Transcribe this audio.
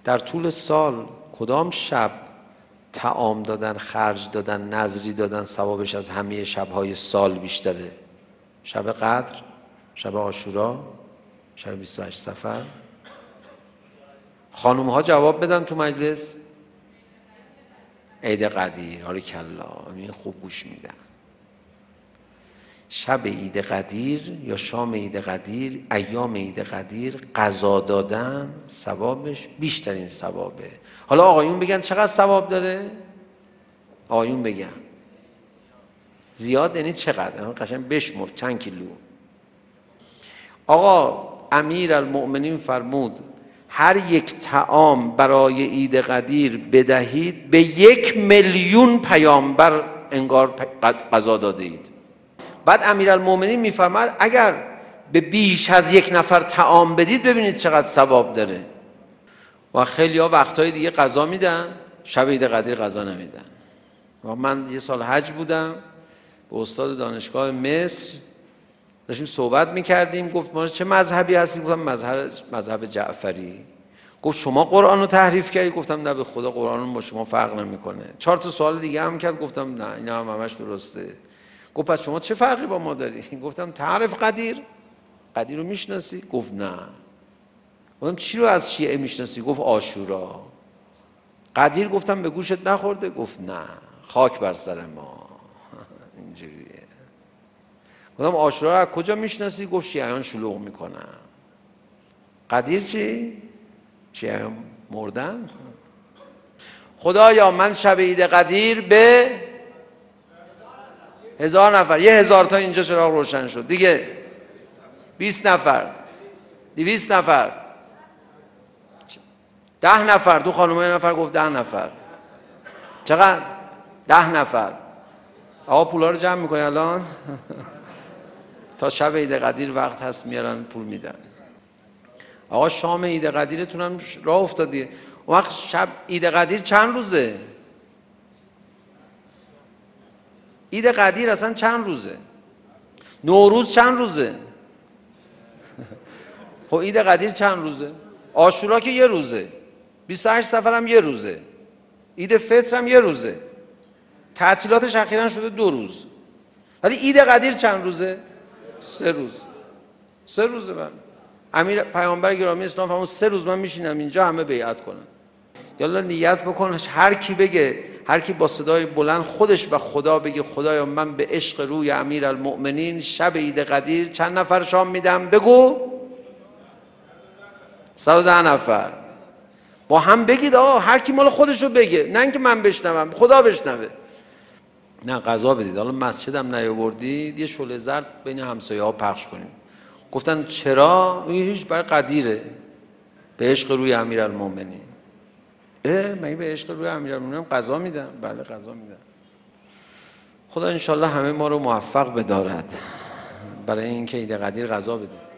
در طول سال کدام شب طعام دادن، خرج دادن، نذری دادن ثوابش از همه شب‌های سال بیشتره؟ شب قدر، شب عاشورا، شب 28 صفر؟ خانوم‌ها جواب بدن تو مجلس. عید قدیر. حالا کلا این خوب گوش میدن. شب عید قدیر یا شام عید قدیر، ایام عید قدیر قضا دادن ثوابش بیشترین ثوابه. حالا آقایون بگن چقدر ثواب داره؟ آقایون بگن. زیاد یعنی چقدر؟ قشنگ بشمر چند کیلو. آقا امیرالمؤمنین فرمود هر یک طعام برای عید قدیر بدهید به 1,000,000 پیامبر انگار قضا داده اید. بعد امیرالمؤمنین میفرماد اگر به بیش از 1 نفر طعام بدید ببینید چقدر ثواب داره. و خیلی‌ها وقتهای دیگه قضا میدن، شب عید قدیر قضا نمیدن. و من یه سال حج بودم، به استاد دانشگاه مصر داشتیم صحبت میکردیم. گفت ما چه مذهبی هستیم؟ گفتم مذهب جعفری. گفت شما قرآن رو تحریف کردی؟ گفتم نه به خدا قرآن با شما فرق نمیکنه. 4 تا سوال دیگه هم کرد، گفتم نه اینا هم همش درسته. گفت پس شما چه فرقی با ما داری؟ گفتم تعرف قدیر؟ قدیر رو میشناسی؟ گفت نه. گفتم چی رو از شیعه میشناسی؟ گفت عاشورا. قدیر گفتم به گوشت نخورده؟ گفت نه. خاک بر سر ما. اینجوریه. گفتم عاشورا رو از کجا میشناسی؟ گفت شیعیان شلوغ میکنن. قدیر چی؟ شیعیان مردن. خدایا من شب عید قدیر به 1000 نفر، 1000 تا اینجا چراغ روشن شد دیگه، 20 نفر، 200 نفر، 10 نفر. دو خانومه نفر گفت 10 نفر. چقدر؟ 10 نفر. آقا پولا رو جمع میکنی الان؟ تا شب عید قدیر وقت هست میارن پول میدن. آقا شام عید قدیرتون هم راه افتادیه. اون وقت شب عید قدیر چند روزه؟ عید قدیر اصلا چند روزه؟ نوروز چند روزه؟ خب عید قدیر چند روزه؟ عاشورا که یه روزه، 28 صفر هم یه روزه، عید فطر هم یه روزه، تعطیلاتش اخیراً شده 2 روز. ولی عید قدیر چند روزه؟ 3 روز. 3 روزه. من امیر پیامبر گرامی اسلام فرمود 3 روز من میشینم اینجا همه بیعت کنن. یالا نیت بکن هر کی بگه، هر کی با صدای بلند خودش و خدا بگه خدایا من به عشق روی امیرالمؤمنین شب عید قدیر چند نفر شام میدم؟ بگو 110 نفر. با هم بگید آقا، هر کی مال خودشو بگه، نه اینکه من بشنوم، خدا بشنوه. نه قضا بدید. حالا مسجدم نیاوردید یه شعله زرد بین همسایه‌ها پخش کنیم. گفتن چرا؟ هیچ برای قدیره، به عشق روی امیرالمؤمنین. مگه به عشق روی امیرالمؤمنین قضا میدم؟ بله قضا میدم. خدا انشالله همه ما رو موفق بدارد برای اینکه عید قدیر قضا بدیم.